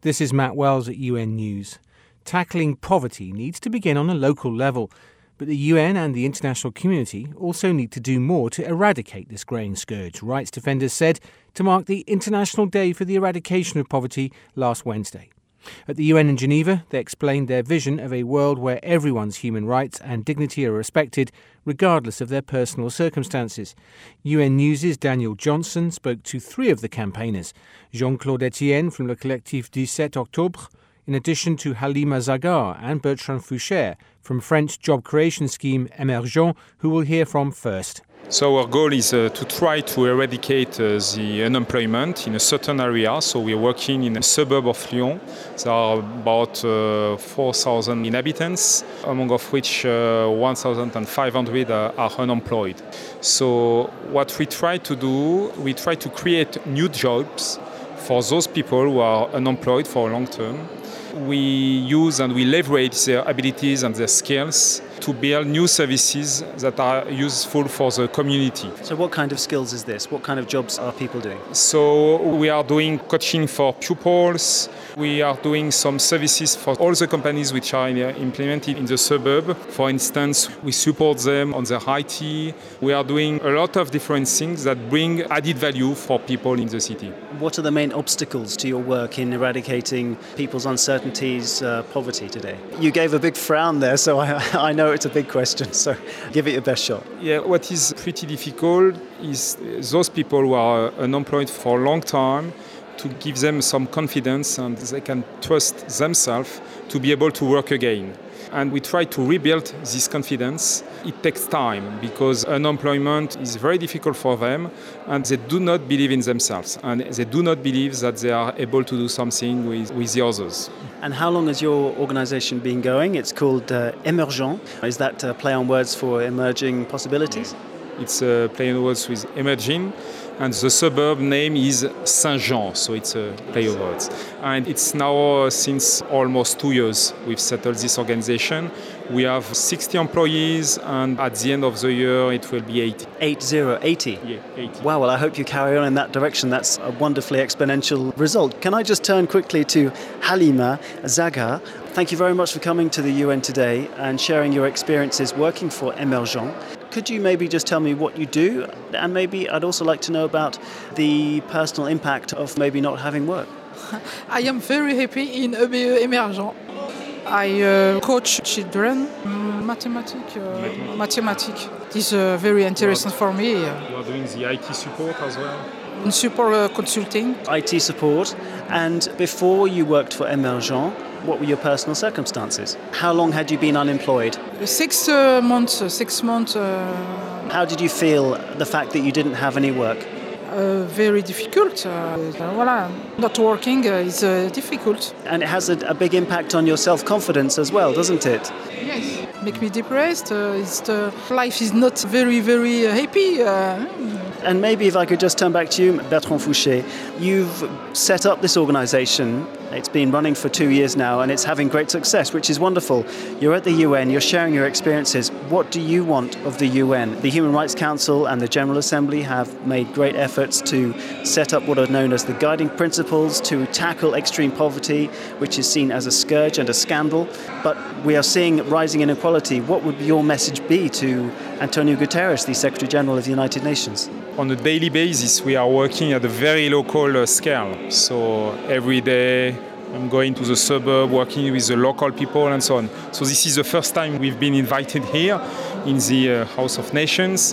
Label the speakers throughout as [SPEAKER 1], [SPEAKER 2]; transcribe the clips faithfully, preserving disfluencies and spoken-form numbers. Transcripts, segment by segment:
[SPEAKER 1] This is Matt Wells at U N News. Tackling poverty needs to begin on a local level, but the U N and the international community also need to do more to eradicate this greying scourge, rights defenders said to mark the International Day for the Eradication of Poverty last Wednesday. At the U N in Geneva, they explained their vision of a world where everyone's human rights and dignity are respected, regardless of their personal circumstances. U N News' Daniel Johnson spoke to three of the campaigners, Jean-Claude Etienne from Le Collectif dix-sept Octobre, in addition to Halima Zaghar and Bertrand Foucher from French job creation scheme Emergent, who we'll hear from first.
[SPEAKER 2] So our goal is uh, to try to eradicate uh, the unemployment in a certain area. So we're working in a suburb of Lyon. There are about uh, four thousand inhabitants, among of which uh, one thousand five hundred are, are unemployed. So what we try to do, we try to create new jobs for those people who are unemployed for a long term. We use and we leverage their abilities and their skills to build new services that are useful for the community.
[SPEAKER 3] So what kind of skills is this? What kind of jobs are people doing?
[SPEAKER 2] So we are doing coaching for pupils. We are doing some services for all the companies which are implemented in the suburb. For instance, we support them on their I T. We are doing a lot of different things that bring added value for people in the city.
[SPEAKER 3] What are the main obstacles to your work in eradicating people's uncertainties, uh, poverty today? You gave a big frown there, so I, I know it's a big question, so give it your best shot.
[SPEAKER 2] Yeah, what is pretty difficult is those people who are unemployed for a long time, to give them some confidence and they can trust themselves to be able to work again. And we try to rebuild this confidence. It takes time because unemployment is very difficult for them and they do not believe in themselves and they do not believe that they are able to do something with, with the others.
[SPEAKER 3] And how long has your organisation been going? It's called uh, Emergent. Is that a play on words for emerging possibilities?
[SPEAKER 2] It's a play on words with emerging. And the suburb name is Saint-Jean, so it's a play of words. And it's now, uh, since almost two years, we've settled this organization. We have sixty employees, and at the end of the year, it will be eighty.
[SPEAKER 3] Eight zero, eighty?
[SPEAKER 2] Yeah, eighty.
[SPEAKER 3] Wow, well, I hope you carry on in that direction. That's a wonderfully exponential result. Can I just turn quickly to Halima Zaghar? Thank you very much for coming to the U N today and sharing your experiences working for Emergent. Could you maybe just tell me what you do? And maybe I'd also like to know about the personal impact of maybe not having work.
[SPEAKER 4] I am very happy in E B E Emergent. I uh, coach children, mathematics. Uh, mathematics. It is uh, very interesting for me.
[SPEAKER 2] You are doing the I T support as well?
[SPEAKER 4] In support uh, consulting.
[SPEAKER 3] I T support. And before you worked for Emergent, what were your personal circumstances? How long had you been unemployed?
[SPEAKER 4] Six uh, months. Uh, six months. Uh,
[SPEAKER 3] How did you feel the fact that you didn't have any work?
[SPEAKER 4] Uh, very difficult. Uh, voilà. Not working uh, is uh, difficult.
[SPEAKER 3] And it has a, a big impact on your self-confidence as well, doesn't it?
[SPEAKER 4] Yes. Make me depressed. Uh, it's the, life is not very, very happy. Uh,
[SPEAKER 3] And maybe if I could just turn back to you, Bertrand Foucher, you've set up this organisation. It's been running for two years now and it's having great success, which is wonderful. You're at the U N, you're sharing your experiences. What do you want of the U N? The Human Rights Council and the General Assembly have made great efforts to set up what are known as the guiding principles to tackle extreme poverty, which is seen as a scourge and a scandal. But we are seeing rising inequality. What would your message be to Antonio Guterres, the Secretary General of the United Nations?
[SPEAKER 2] On a daily basis, we are working at a very local uh, scale. So every day, I'm going to the suburb, working with the local people and so on. So this is the first time we've been invited here in the uh, House of Nations.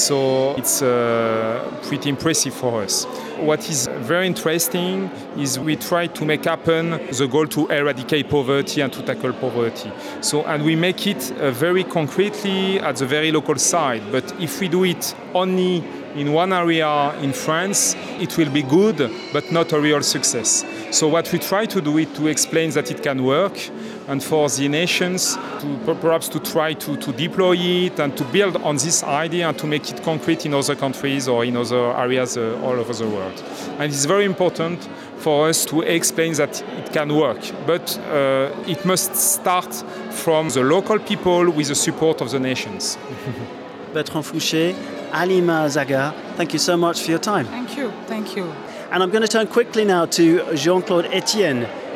[SPEAKER 2] So it's uh, pretty impressive for us. What is very interesting is we try to make happen the goal to eradicate poverty and to tackle poverty. So, and we make it uh, very concretely at the very local side. But if we do it only in one area in France, it will be good, but not a real success. So what we try to do is to explain that it can work, and for the nations to perhaps to try to, to deploy it and to build on this idea and to make it concrete in other countries or in other areas uh, all over the world. And it's very important for us to explain that it can work, but uh, it must start from the local people with the support of the nations.
[SPEAKER 3] Bertrand Foucher, Halima Zaghar, thank you so much for your time.
[SPEAKER 4] Thank you, thank you.
[SPEAKER 3] And I'm going to turn quickly now to Jean-Claude Etienne.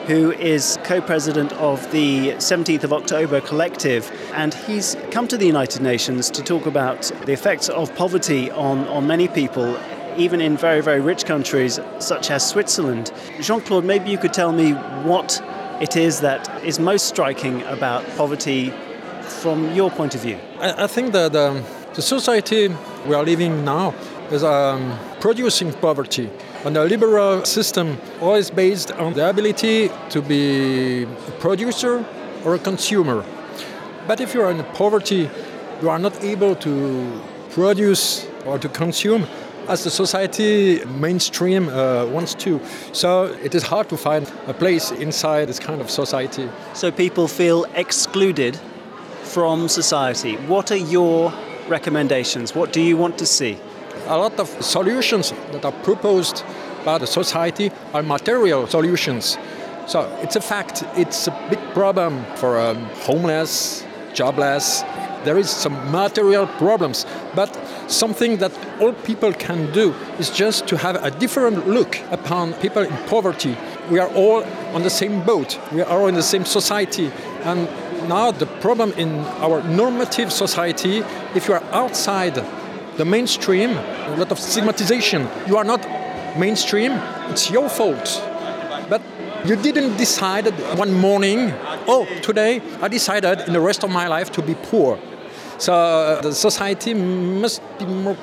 [SPEAKER 3] who is co-president of the seventeenth of October Collective, and he's come to the United Nations to talk about the effects of poverty on, on many people, even in very, very rich countries such as Switzerland. Jean-Claude, maybe you could tell me what it is that is most striking about poverty from your point of view.
[SPEAKER 5] I, I think that um, the society we are living now is um, producing poverty. And the liberal system always based on the ability to be a producer or a consumer. But if you are in poverty, you are not able to produce or to consume as the society mainstream uh, wants to. So it is hard to find a place inside this kind of society.
[SPEAKER 3] So people feel excluded from society. What are your recommendations? What do you want to see?
[SPEAKER 5] A lot of solutions that are proposed by the society are material solutions. So it's a fact, it's a big problem for um, homeless, jobless. There is some material problems, but something that all people can do is just to have a different look upon people in poverty. We are all on the same boat, we are all in the same society, and now the problem in our normative society, if you are outside the mainstream, a lot of stigmatization. You are not mainstream, it's your fault. But you didn't decide one morning, oh, today I decided in the rest of my life to be poor. So uh, the society must be more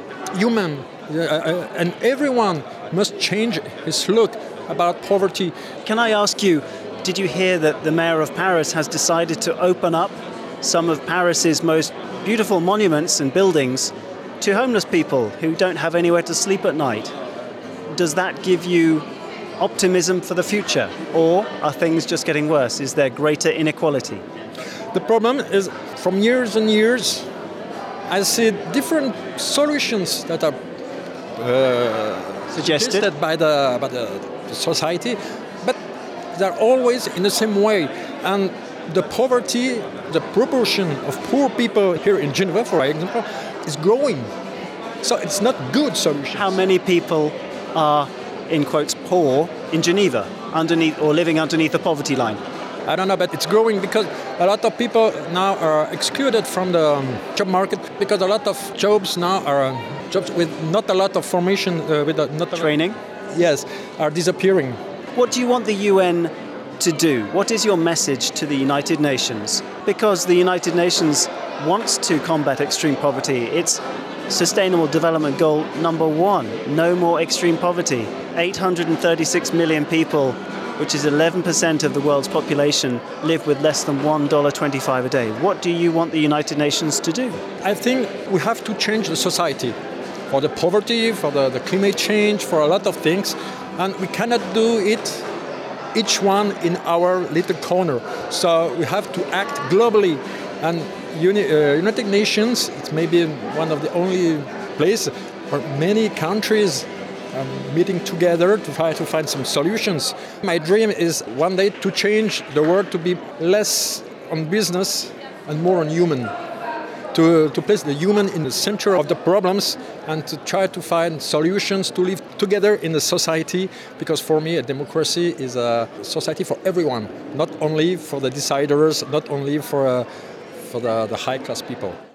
[SPEAKER 5] human, uh, and everyone must change his look about poverty.
[SPEAKER 3] Can I ask you, did you hear that the mayor of Paris has decided to open up some of Paris's most beautiful monuments and buildings to homeless people who don't have anywhere to sleep at night? Does that give you optimism for the future, or are things just getting worse? Is there greater inequality?
[SPEAKER 5] The problem is, from years and years, I see different solutions that are uh,
[SPEAKER 3] suggested
[SPEAKER 5] by the by the society, but they're always in the same way. And the poverty, the proportion of poor people here in Geneva, for example, is growing. So it's not good solutions.
[SPEAKER 3] How many people are, in quotes, poor in Geneva, underneath or living underneath the poverty line?
[SPEAKER 5] I don't know, but it's growing because a lot of people now are excluded from the um, job market, because a lot of jobs now are uh, jobs with not a lot of formation, uh, with a, not
[SPEAKER 3] training.
[SPEAKER 5] A, yes, are disappearing.
[SPEAKER 3] What do you want the U N to do? What is your message to the United Nations? Because the United Nations wants to combat extreme poverty. It's Sustainable Development Goal number one, no more extreme poverty. eight hundred thirty-six million people, which is eleven percent of the world's population, live with less than one dollar twenty-five a day. What do you want the United Nations to do?
[SPEAKER 5] I think we have to change the society for the poverty, for the, the climate change, for a lot of things. And we cannot do it each one in our little corner. So we have to act globally. And Uni, uh, United Nations, it's maybe one of the only places where many countries are meeting together to try to find some solutions. My dream is one day to change the world to be less on business and more on human. To, to place the human in the center of the problems and to try to find solutions to live together in a society, because for me a democracy is a society for everyone, not only for the deciders, not only for, uh, for the, the high-class people.